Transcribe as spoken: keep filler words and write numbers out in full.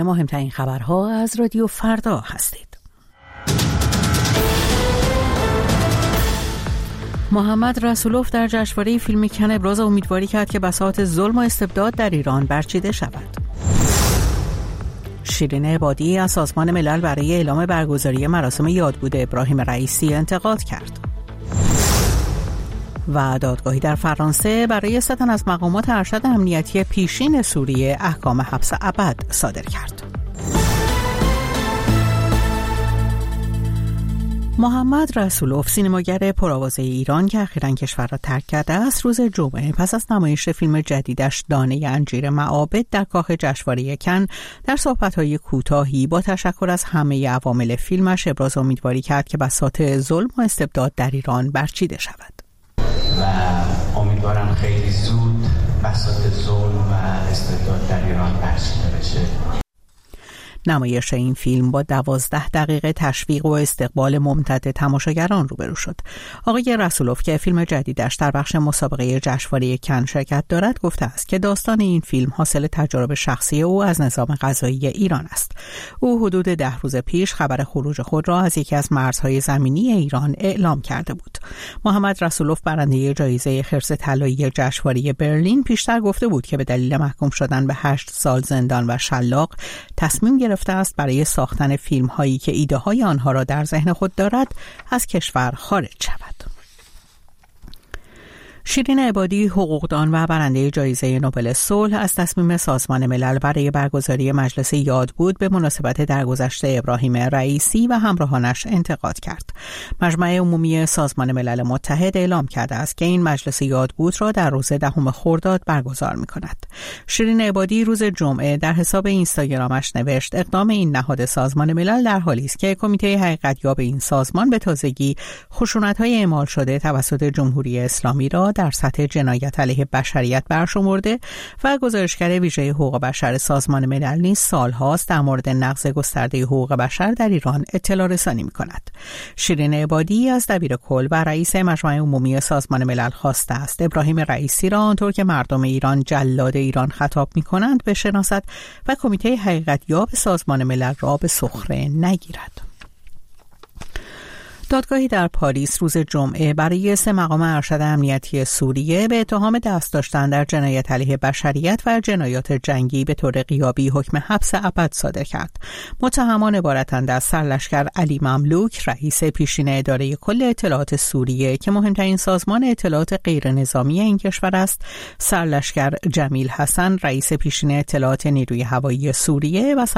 مهمترین خبرها از رادیو فردا هستید. محمد رسولوف در جشنواره فیلم کن ابراز امیدواری کرد که بساط ظلم و استبداد در ایران برچیده شود. شیرین عبادی از سازمان ملل برای اعلام برگزاری مراسم یادبود ابراهیم رئیسی انتقاد کرد. و دادگاهی در فرانسه برای سه تن از مقامات ارشد امنیتی پیشین سوریه احکام حبس ابد صادر کرد. محمد رسولوف، سینماگر پرآوازه ایران که اخیراً کشور را ترک کرده است، روز جمعه پس از نمایش فیلم جدیدش دانه انجیر معابد در کاخ جشنواره کن در صحبت‌های کوتاهی با تشکر از همه عوامل فیلمش ابراز امیدواری کرد که بساط ظلم و استبداد در ایران برچیده شود. و امیدوارم خیلی زود بساط ظلم و استبداد در ایران برچیده بشه. نمایش این فیلم با دوازده دقیقه تشویق و استقبال ممتد تماشاگران روبرو شد. آقای رسولوف که فیلم جدیدش در بخش مسابقه جشنواره کن شرکت دارد گفته است که داستان این فیلم حاصل تجارب شخصی او از نظام قضایی ایران است. او حدود ده روز پیش خبر خروج خود را از یکی از مرزهای زمینی ایران اعلام کرده بود. محمد رسولوف برنده جایزه خرس طلایی جشنواره برلین پیشتر گفته بود که به دلیل محکوم شدن به هشت سال زندان و شلاق تصمیم گرفته است برای ساختن فیلم هایی که ایده های آنها را در ذهن خود دارد از کشور خارج شود. شیرین عبادی، حقوقدان و برنده جایزه نوبل صلح، از تصمیم سازمان ملل برای برگزاری مجلس یادبود به مناسبت درگذشت ابراهیم رئیسی و همراهانش انتقاد کرد. مجمع عمومی سازمان ملل متحد اعلام کرده است که این مجلس یادبود را در روز دهم خرداد برگزار می‌کند. شیرین عبادی روز جمعه در حساب اینستاگرامش نوشت: اقدام این نهاد سازمان ملل در حالی است که کمیته حقیقتیاب این سازمان به تازگی خشونت‌های اعمال شده توسط جمهوری اسلامی را در سطح جنایت علیه بشریت برشمرده و گزارشگر ویژه حقوق بشر سازمان ملل نیز سالهاست در مورد نقض گسترده حقوق بشر در ایران اطلاع رسانی می‌کند. شیرین عبادی از دبیر کل و رئیس مجمع عمومی سازمان ملل خواسته است ابراهیم رئیسی را آنطور که مردم ایران جلاد ایران خطاب می‌کنند بشناسد و کمیته حقیقتیاب سازمان ملل را به سخره نگیرد. دادگاهی در پاریس روز جمعه برای سه مقام ارشد امنیتی سوریه به اتهام دست داشتن در جنایت علیه بشریت و جنایات جنگی به طور غیابی حکم حبس ابد صادر کرد. متهمان عبارتند از سرلشکر علی مملوک، رئیس پیشین اداره کل اطلاعات سوریه که مهمترین سازمان اطلاعات غیر نظامی این کشور است، سرلشکر جمیل حسن، رئیس پیشین اطلاعات نیروی هوایی سوریه و